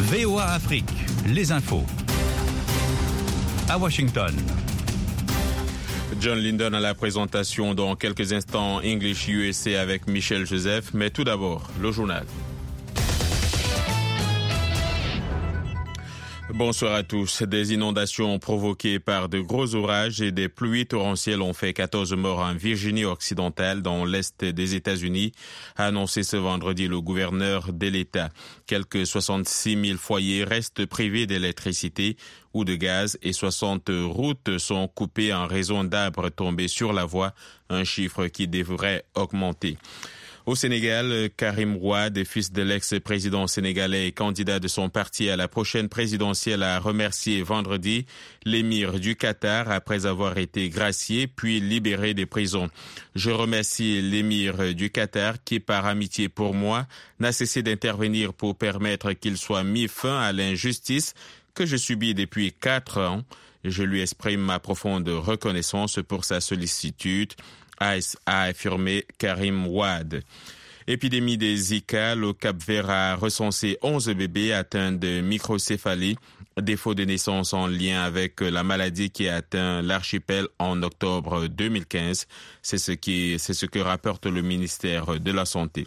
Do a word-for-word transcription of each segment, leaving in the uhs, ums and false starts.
V O A Afrique, les infos. À Washington. John Linden à la présentation dans quelques instants English U S A avec Michel Joseph, mais tout d'abord, le journal. Bonsoir à tous. Des inondations provoquées par de gros orages et des pluies torrentielles ont fait quatorze morts en Virginie occidentale, dans l'est des États-Unis, a annoncé ce vendredi le gouverneur de l'État. Quelques soixante-six mille foyers restent privés d'électricité ou de gaz et soixante routes sont coupées en raison d'arbres tombés sur la voie, un chiffre qui devrait augmenter. Au Sénégal, Karim Wade, fils de l'ex-président sénégalais et candidat de son parti à la prochaine présidentielle, a remercié vendredi l'émir du Qatar après avoir été gracié puis libéré des prisons. Je remercie l'émir du Qatar qui, par amitié pour moi, n'a cessé d'intervenir pour permettre qu'il soit mis fin à l'injustice que je subis depuis quatre ans. Je lui exprime ma profonde reconnaissance pour sa sollicitude, a affirmé Karim Wade. Épidémie des Zika, le Cap-Vert a recensé onze bébés atteints de microcéphalie, défaut de naissance en lien avec la maladie qui a atteint l'archipel en octobre deux mille quinze. C'est ce qui, c'est ce que rapporte le ministère de la Santé.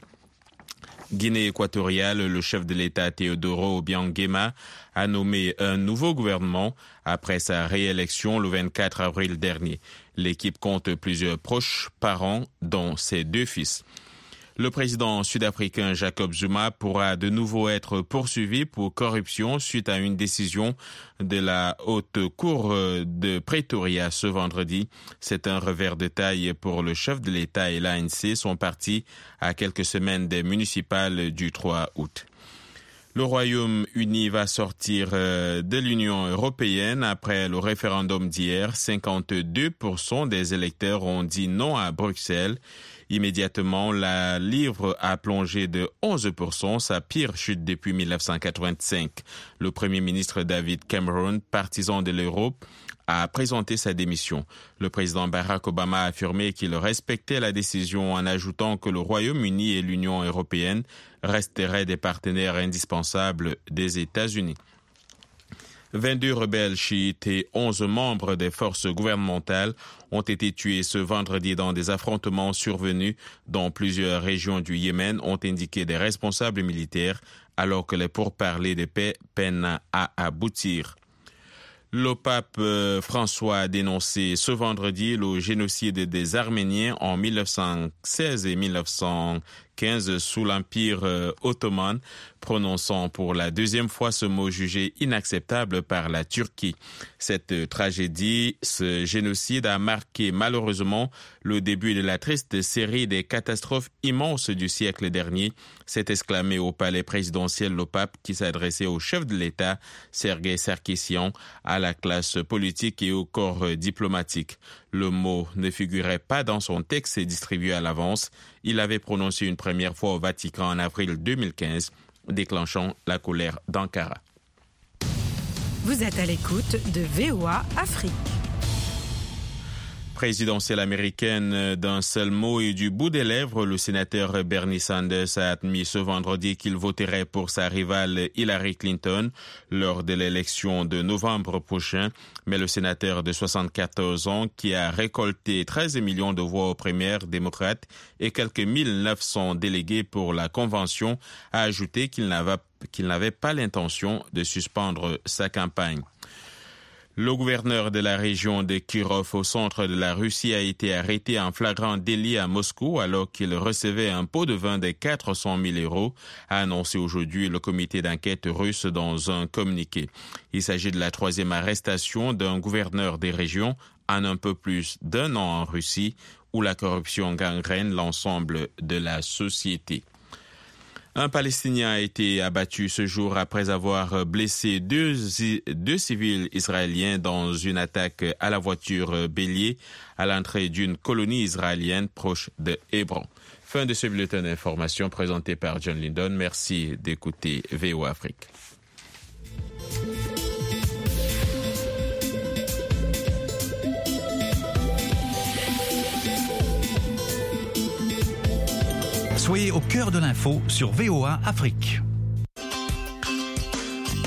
Guinée équatoriale, le chef de l'État Teodoro Obiang a nommé un nouveau gouvernement après sa réélection le vingt-quatre avril dernier. L'équipe compte plusieurs proches parents, dont ses deux fils. Le président sud-africain Jacob Zuma pourra de nouveau être poursuivi pour corruption suite à une décision de la Haute Cour de Pretoria ce vendredi. C'est un revers de taille pour le chef de l'État et l'A N C, son parti, à quelques semaines des municipales du trois août. Le Royaume-Uni va sortir de l'Union européenne après le référendum d'hier. cinquante-deux pour cent des électeurs ont dit non à Bruxelles. Immédiatement, la livre a plongé de onze pour cent, sa pire chute depuis mille neuf cent quatre-vingt-cinq. Le Premier ministre David Cameron, partisan de l'Europe, a présenté sa démission. Le président Barack Obama a affirmé qu'il respectait la décision en ajoutant que le Royaume-Uni et l'Union européenne resteraient des partenaires indispensables des États-Unis. vingt-deux rebelles chiites et onze membres des forces gouvernementales ont été tués ce vendredi dans des affrontements survenus dans plusieurs régions du Yémen, ont indiqué des responsables militaires, alors que les pourparlers de paix peinent à aboutir. Le pape François a dénoncé ce vendredi le génocide des Arméniens en mille neuf cent seize et mille neuf cent quinze sous l'Empire ottoman, prononçant pour la deuxième fois ce mot jugé inacceptable par la Turquie. Cette tragédie, ce génocide a marqué malheureusement le début de la triste série des catastrophes immenses du siècle dernier, s'est exclamé au palais présidentiel le pape qui s'adressait au chef de l'État, Sergueï Sarkissian, à la classe politique et au corps diplomatique. Le mot ne figurait pas dans son texte distribué à l'avance. Il avait prononcé une première fois au Vatican en avril deux mille quinze, déclenchant la colère d'Ankara. Vous êtes à l'écoute de V O A Afrique. Présidentielle américaine d'un seul mot et du bout des lèvres, le sénateur Bernie Sanders a admis ce vendredi qu'il voterait pour sa rivale Hillary Clinton lors de l'élection de novembre prochain. Mais le sénateur de soixante-quatorze ans, qui a récolté treize millions de voix aux primaires démocrates et quelques mille neuf cents délégués pour la convention, a ajouté qu'il n'avait, qu'il n'avait pas l'intention de suspendre sa campagne. Le gouverneur de la région de Kirov au centre de la Russie a été arrêté en flagrant délit à Moscou alors qu'il recevait un pot de vin de quatre cent mille euros, a annoncé aujourd'hui le comité d'enquête russe dans un communiqué. Il s'agit de la troisième arrestation d'un gouverneur des régions en un peu plus d'un an en Russie où la corruption gangrène l'ensemble de la société. Un Palestinien a été abattu ce jour après avoir blessé deux, deux civils israéliens dans une attaque à la voiture bélier à l'entrée d'une colonie israélienne proche de Hébron. Fin de ce bulletin d'information présenté par John Linden. Merci d'écouter V O A Afrique. Soyez au cœur de l'info sur V O A Afrique.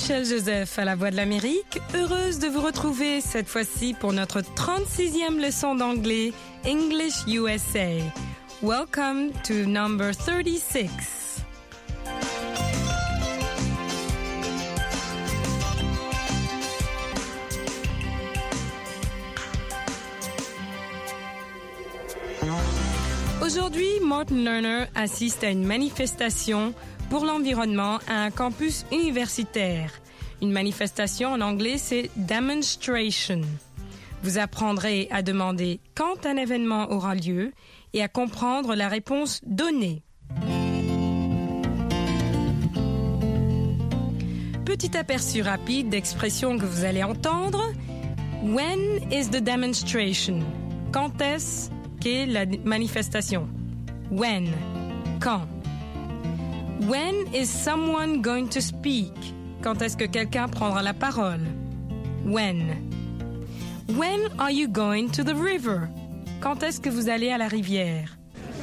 Michel Joseph à la Voix de l'Amérique, heureuse de vous retrouver cette fois-ci pour notre trente-sixième leçon d'anglais English U S A. Welcome to number thirty-six. Aujourd'hui, Martin Lerner assiste à une manifestation pour l'environnement à un campus universitaire. Une manifestation en anglais, c'est demonstration. Vous apprendrez à demander quand un événement aura lieu et à comprendre la réponse donnée. Petit aperçu rapide d'expressions que vous allez entendre. When is the demonstration? Quand est-ce qu'est la manifestation? When. Quand. When is someone going to speak? Quand est-ce que quelqu'un prendra la parole? When. When are you going to the river? Quand est-ce que vous allez à la rivière?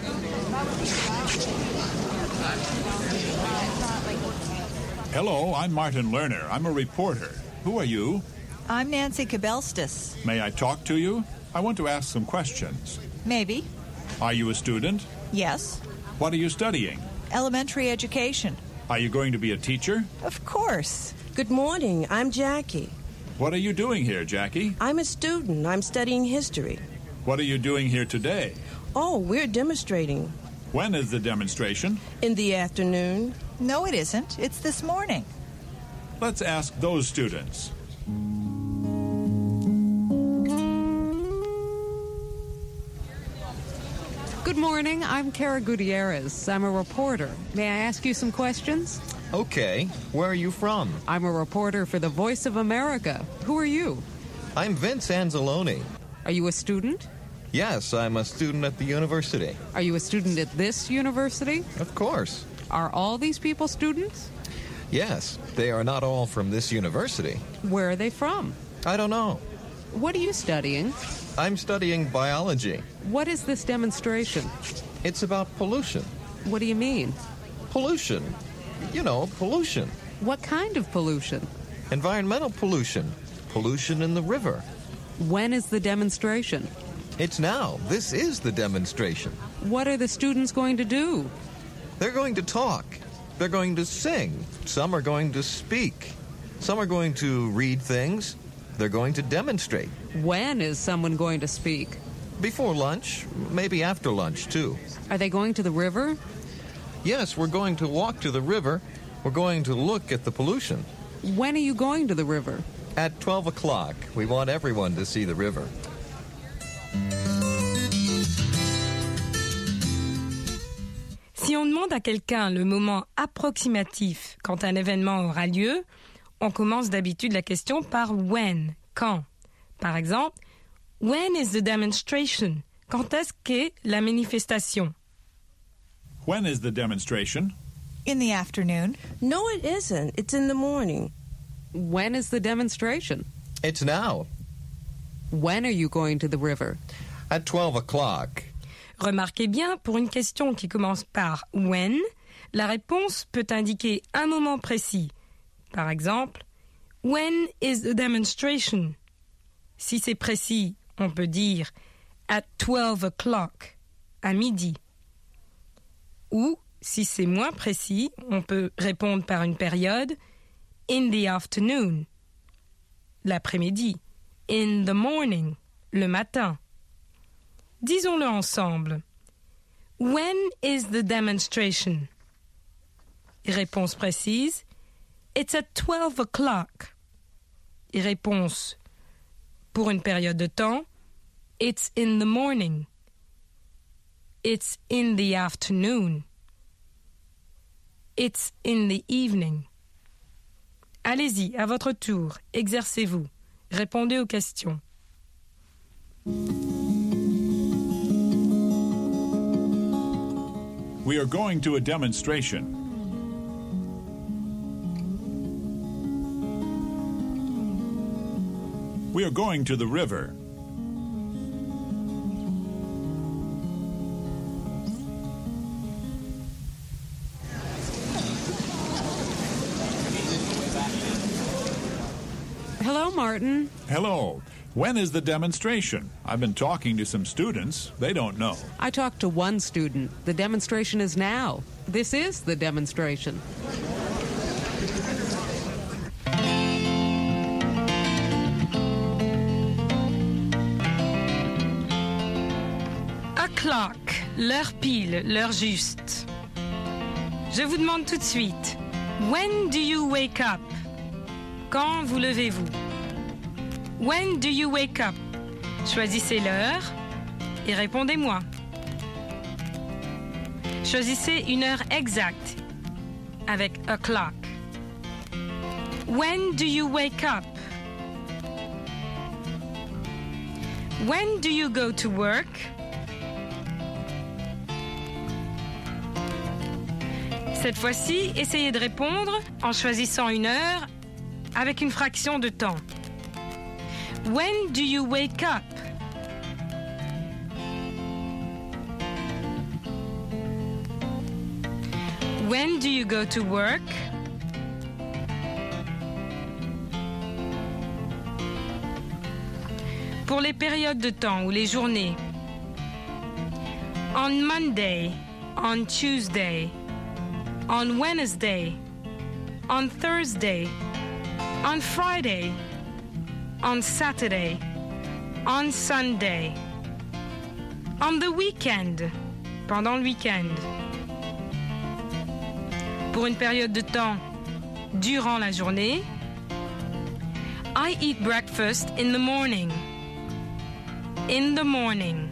Hello, I'm Martin Lerner. I'm a reporter. Who are you? I'm Nancy Kabelstis. May I talk to you? I want to ask some questions. Maybe. Are you a student? Yes. What are you studying? Elementary education. Are you going to be a teacher? Of course. Good morning. I'm Jackie. What are you doing here, Jackie? I'm a student. I'm studying history. What are you doing here today? Oh, we're demonstrating. When is the demonstration? In the afternoon. No, it isn't. It's this morning. Let's ask those students. Good morning. I'm Kara Gutierrez. I'm a reporter. May I ask you some questions? Okay. Where are you from? I'm a reporter for the Voice of America. Who are you? I'm Vince Anzalone. Are you a student? Yes, I'm a student at the university. Are you a student at this university? Of course. Are all these people students? Yes, they are not all from this university. Where are they from? I don't know. What are you studying? I'm studying biology. What is this demonstration? It's about pollution. What do you mean? Pollution. You know, pollution. What kind of pollution? Environmental pollution. Pollution in the river. When is the demonstration? It's now. This is the demonstration. What are the students going to do? They're going to talk. They're going to sing. Some are going to speak. Some are going to read things. They're going to demonstrate. When is someone going to speak? Before lunch, maybe after lunch, too. Are they going to the river? Yes, we're going to walk to the river. We're going to look at the pollution. When are you going to the river? At twelve o'clock. We want everyone to see the river. Si on demande à quelqu'un le moment approximatif quand un événement aura lieu, on commence d'habitude la question par when, quand. Par exemple, when is the demonstration? Quand est-ce qu'est la manifestation? When is the demonstration? In the afternoon. No, it isn't. It's in the morning. When is the demonstration? It's now. When are you going to the river? At twelve o'clock. Remarquez bien, pour une question qui commence par when, la réponse peut indiquer un moment précis. Par exemple, when is the demonstration? Si c'est précis, on peut dire at twelve o'clock, à midi. Ou, si c'est moins précis, on peut répondre par une période in the afternoon, l'après-midi, in the morning, le matin. Disons-le ensemble. When is the demonstration? Réponse précise. It's at twelve o'clock. Réponse pour une période de temps. It's in the morning. It's in the afternoon. It's in the evening. Allez-y, à votre tour, exercez-vous. Répondez aux questions. We are going to a demonstration. We are going to the river. Martin. Hello. When is the demonstration? I've been talking to some students. They don't know. I talked to one student. The demonstration is now. This is the demonstration. O'clock, l'heure pile, l'heure juste. Je vous demande tout de suite, when do you wake up? Quand vous levez-vous? When do you wake up? Choisissez l'heure et répondez-moi. Choisissez une heure exacte avec o'clock. When do you wake up? When do you go to work? Cette fois-ci, essayez de répondre en choisissant une heure avec une fraction de temps. When do you wake up? When do you go to work? Pour les périodes de temps ou les journées. On Monday, on Tuesday, on Wednesday, on Thursday, on Friday, on Saturday, on Sunday, on the weekend, pendant le week-end. Pour une période de temps durant la journée, I eat breakfast in the morning. In the morning.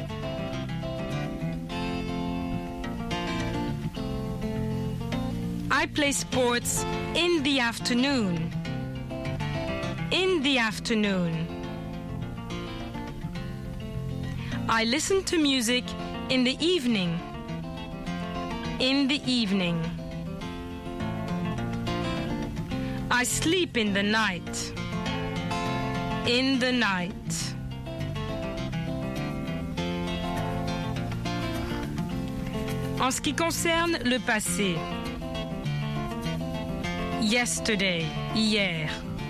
I play sports in the afternoon. In the afternoon. I listen to music in the evening. In the evening. I sleep in the night. In the night. En ce qui concerne le passé. Yesterday, hier.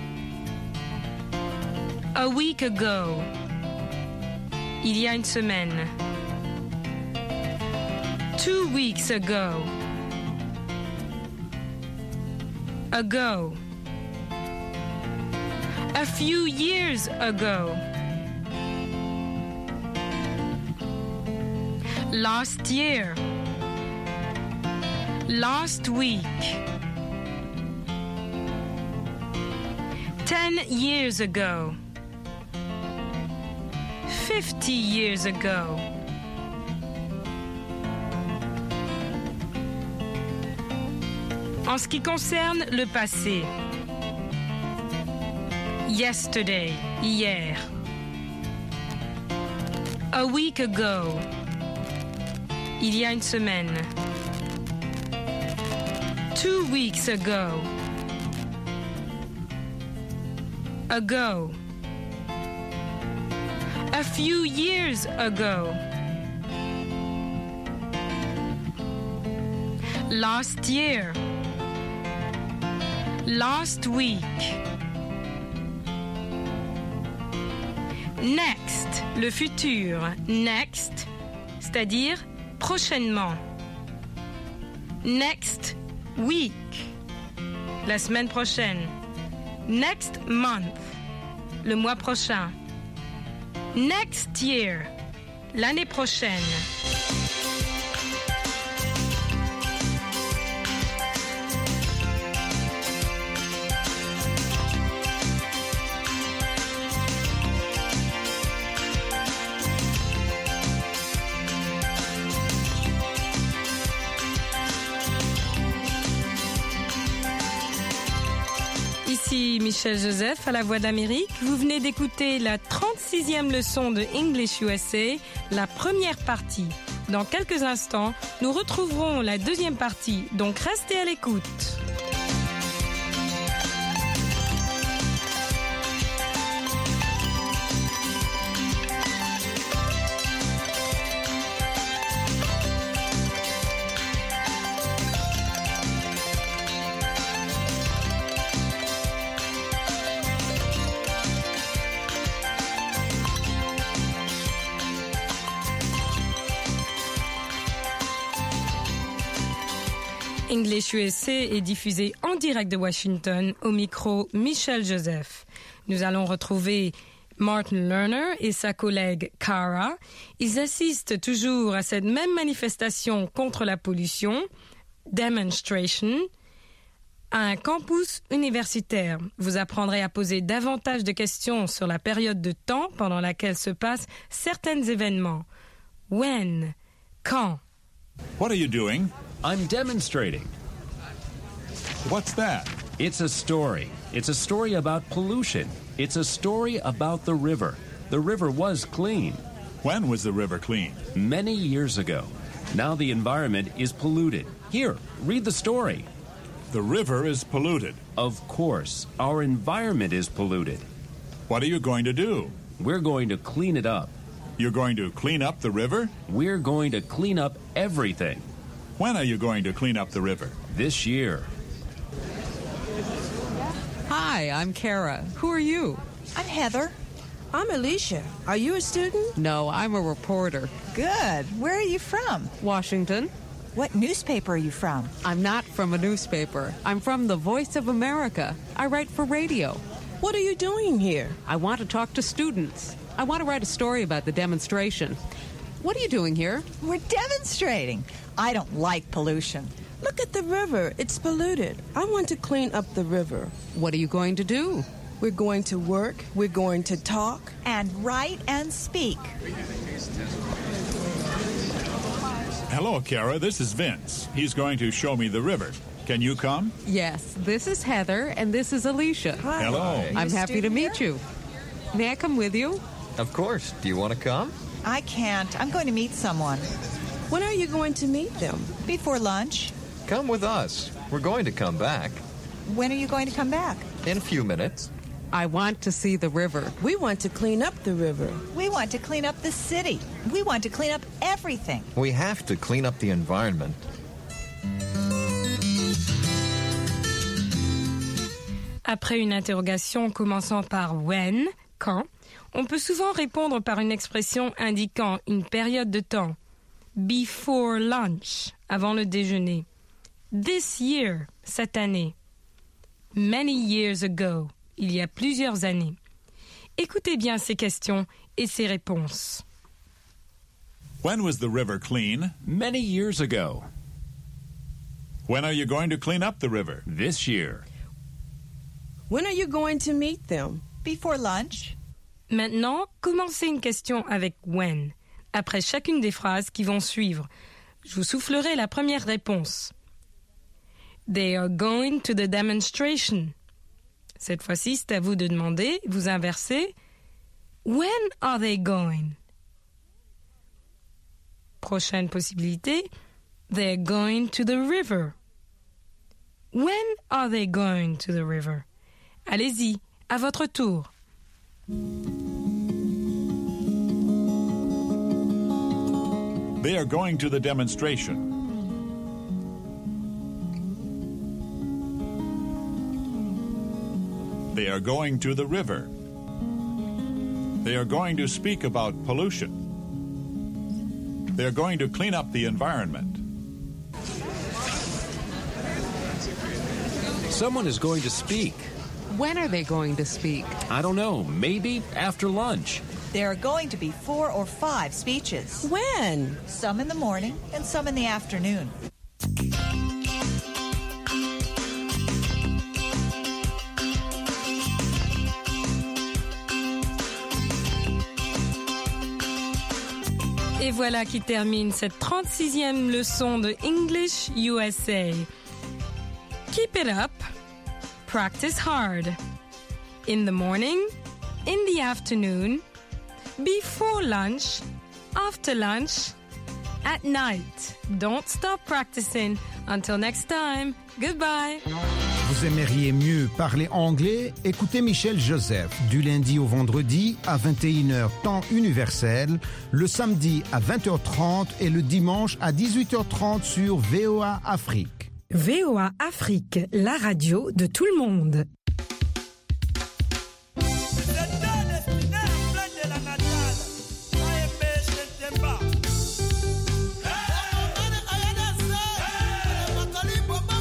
A week ago, il y a une semaine. Two weeks ago. Ago. A few years ago. Last year. Last week. Ten years ago. Fifty years ago. En ce qui concerne le passé. Yesterday, hier. A week ago. Il y a une semaine. Two weeks ago. Ago. A few years ago. Last year. Last week. Next, le futur. Next, c'est-à-dire prochainement. Next week, la semaine prochaine. Next month, le mois prochain. Next year, l'année prochaine. Ici Michel Joseph à la Voix d'Amérique. Vous venez d'écouter la trente-sixième leçon de English U S A, la première partie. Dans quelques instants, nous retrouverons la deuxième partie, donc restez à l'écoute. English U S A est diffusé en direct de Washington, au micro Michel Joseph. Nous allons retrouver Martin Lerner et sa collègue Cara. Ils assistent toujours à cette même manifestation contre la pollution, demonstration, à un campus universitaire. Vous apprendrez à poser davantage de questions sur la période de temps pendant laquelle se passent certains événements. When? Quand? What are you doing? I'm demonstrating. What's that? It's a story. It's a story about pollution. It's a story about the river. The river was clean. When was the river clean? Many years ago. Now the environment is polluted. Here, read the story. The river is polluted. Of course, our environment is polluted. What are you going to do? We're going to clean it up. You're going to clean up the river? We're going to clean up everything. When are you going to clean up the river? This year. Hi, I'm Kara. Who are you? I'm Heather. I'm Alicia. Are you a student? No, I'm a reporter. Good. Where are you from? Washington. What newspaper are you from? I'm not from a newspaper. I'm from the Voice of America. I write for radio. What are you doing here? I want to talk to students. I want to write a story about the demonstration. What are you doing here? We're demonstrating. I don't like pollution. Look at the river. It's polluted. I want to clean up the river. What are you going to do? We're going to work. We're going to talk. And write and speak. Hello, Kara. This is Vince. He's going to show me the river. Can you come? Yes, this is Heather, and this is Alicia. Hi. Hello. I'm happy to meet you. May I come with you? Of course. Do you want to come? I can't. I'm going to meet someone. When are you going to meet them? Before lunch. Come with us. We're going to come back. When are you going to come back? In a few minutes. I want to see the river. We want to clean up the river. We want to clean up the city. We want to clean up everything. We have to clean up the environment. Après une interrogation commençant par when, quand, on peut souvent répondre par une expression indiquant une période de temps. Before lunch, avant le déjeuner. This year, cette année. Many years ago, il y a plusieurs années. Écoutez bien ces questions et ces réponses. When was the river clean? Many years ago. When are you going to clean up the river? This year. When are you going to meet them? Before lunch. Maintenant, commencez une question avec when, après chacune des phrases qui vont suivre. Je vous soufflerai la première réponse. They are going to the demonstration. Cette fois-ci, c'est à vous de demander, vous inversez. When are they going? Prochaine possibilité. They're going to the river. When are they going to the river? Allez-y, à votre tour. They are going to the demonstration. They are going to the river. They are going to speak about pollution. They are going to clean up the environment. Someone is going to speak. When are they going to speak? I don't know. Maybe after lunch. There are going to be four or five speeches. When? Some in the morning and some in the afternoon. Et voilà qui termine cette trente-sixième leçon de English U S A. Keep it up. Practice hard. In the morning, in the afternoon, before lunch, after lunch, at night. Don't stop practicing. Until next time, goodbye. Vous aimeriez mieux parler anglais? Écoutez Michel Joseph du lundi au vendredi à vingt et une heures temps universel, le samedi à vingt heures trente et le dimanche à dix-huit heures trente sur V O A Afrique. V O A Afrique, la radio de tout le monde. Bye.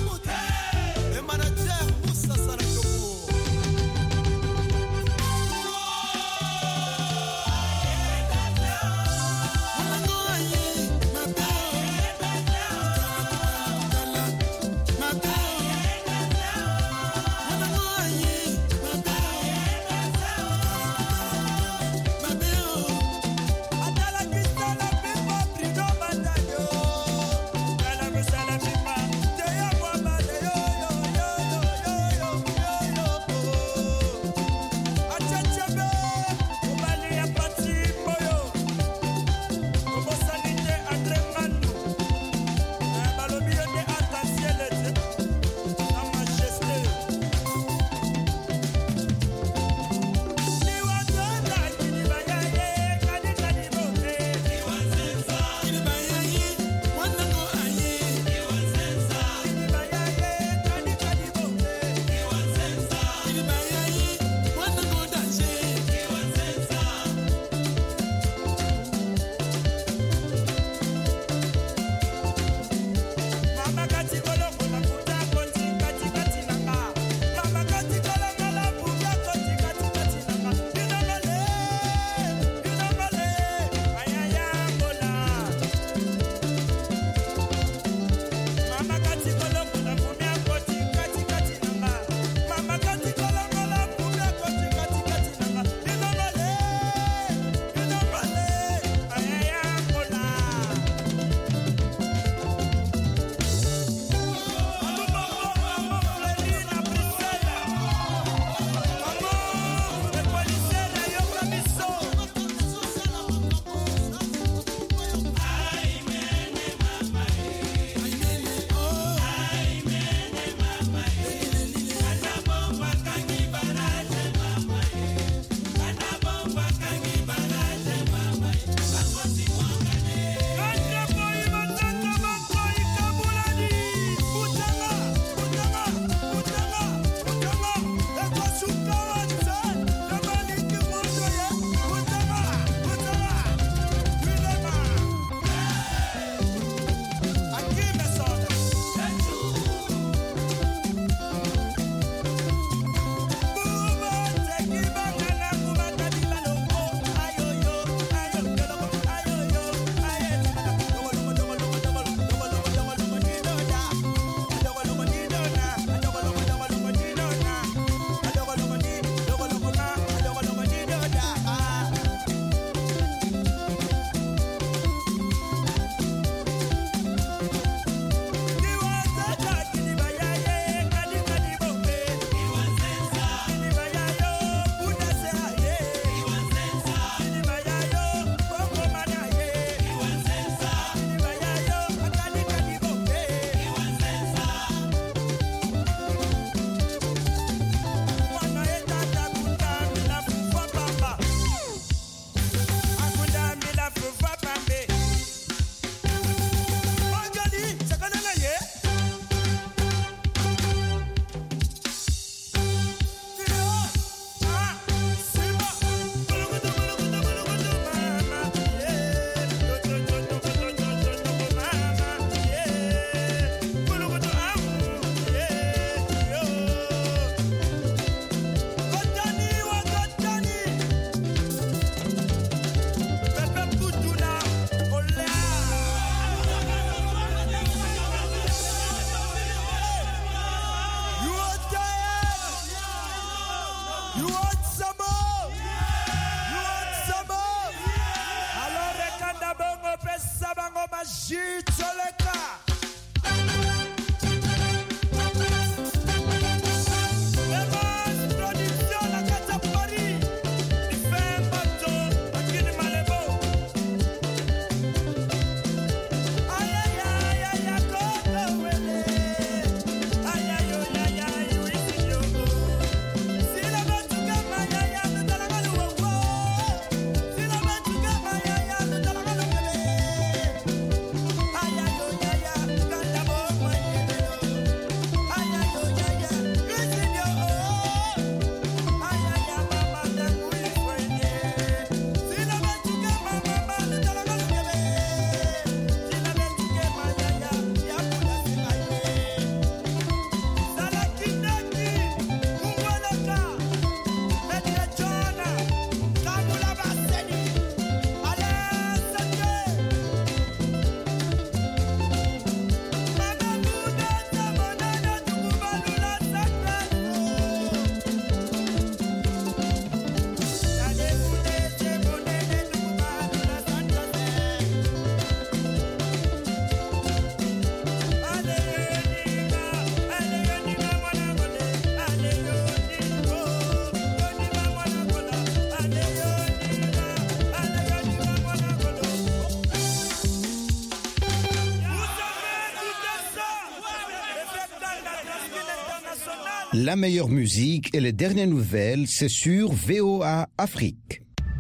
La meilleure musique et les dernières nouvelles, c'est sur V O A Afrique.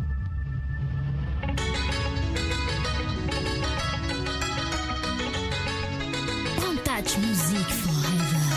Touch Music Forever.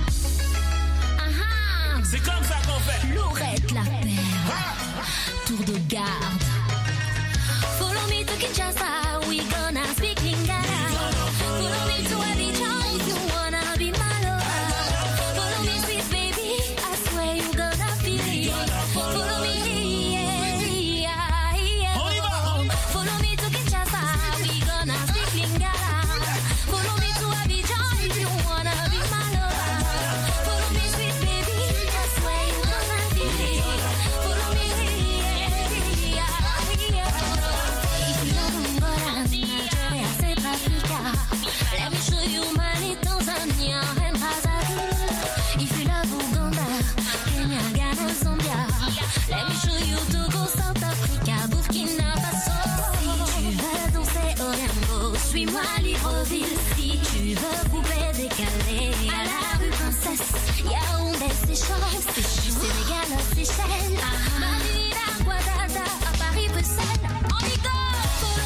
Ah, c'est comme ça qu'on fait. Laurette la perle. Tour de garde. Follow me to Kinshasa. We gonna speak Lingala. Follow me to Abidjan if you wanna be my lover. Follow me, sweet baby. I swear you gonna feel it. Follow me, yeah, yeah, yeah. Follow me to Kinshasa. We gonna speak Lingala. Follow me to Abidjan if you wanna be my lover. Follow me, sweet baby. I swear you gonna feel it. Follow me, yeah, yeah, yeah. If you love Angola, Nigeria, South Africa, let me show you Mali, Tanzania, and Brazzaville. If you love Uganda, Kenya, Ghana, Zambia, let me show you Togo, South Africa, Burkina Faso. Si tu veux danser au Rimbaud, suis-moi Libreville. Si tu veux poupée décalée, à la rue Princesse, Yaoundé, Seychelles, Sénégal, Seychelles, Manila, Ouagadougou, à Paris, Bruxelles, on y go.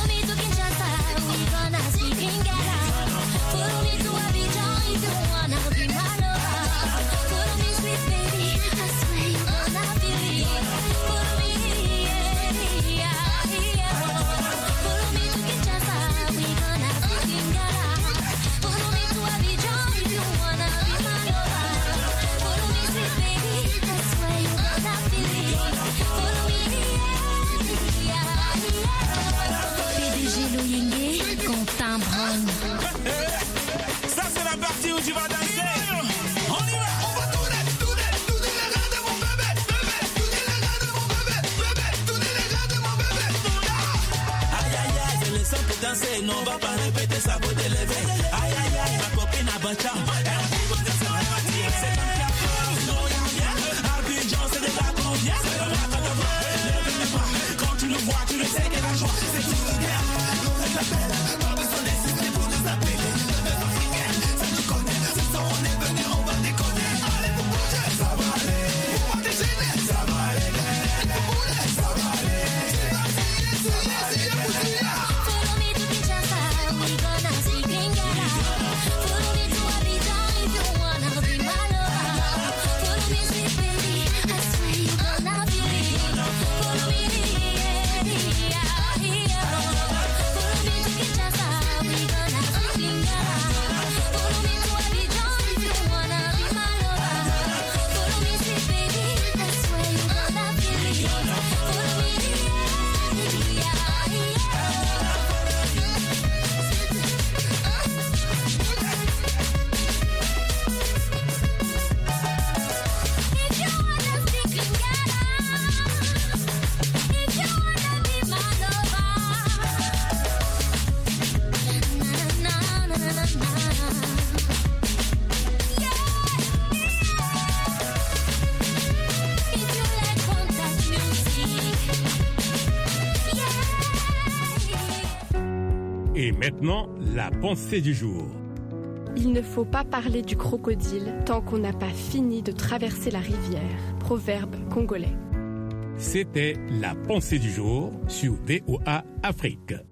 yenge, quand t'embronnes. Ça, c'est la partie où tu vas danser. On y va. On va tourner, tourner, tourner les reins de mon bébé, bébé. Tourner les reins de mon bébé, bébé. Tourner les reins de mon bébé. Aïe, aïe, aïe, je le sens pour danser. Non, on va pas répéter ça pour te lever. Aïe, aïe, aïe, ma copine a battu. C'est comme Abidjan, c'est de la confiance. Quand tu le vois, tu le sais qu'elle a joie. C'est tout le bien. L'on la belle. Pas besoin d'insister pour nous appeler. Le bébé africain, ça tu connais. Ce soir on est venu, on va déconner. Allez, pour bouger, ça va aller. Pour pas déchaîner, ça va aller. Pour bouger, ça va aller. C'est la fille, c'est la fille, c'est la fille. Follow me to Kinshasa, we gonna speak Lingala. Follow me to Abidjan if you wanna be my lover. Follow me, sweet baby, I swear you gonna feel it. Follow me, yeah, yeah, yeah. Follow me to Kinshasa, we gonna speak Lingala. Follow me to Abidjan if you wanna be my lover. Follow me, sweet baby, I swear you gonna feel it. Follow me, yeah, yeah, yeah. If you wanna speak Lingala, if you wanna be my lover, na na na na na na. Yeah, if you like contact music, yeah. Et maintenant, la pensée du jour. Il ne faut pas parler du crocodile tant qu'on n'a pas fini de traverser la rivière. Proverbe congolais. C'était la pensée du jour sur V O A Afrique.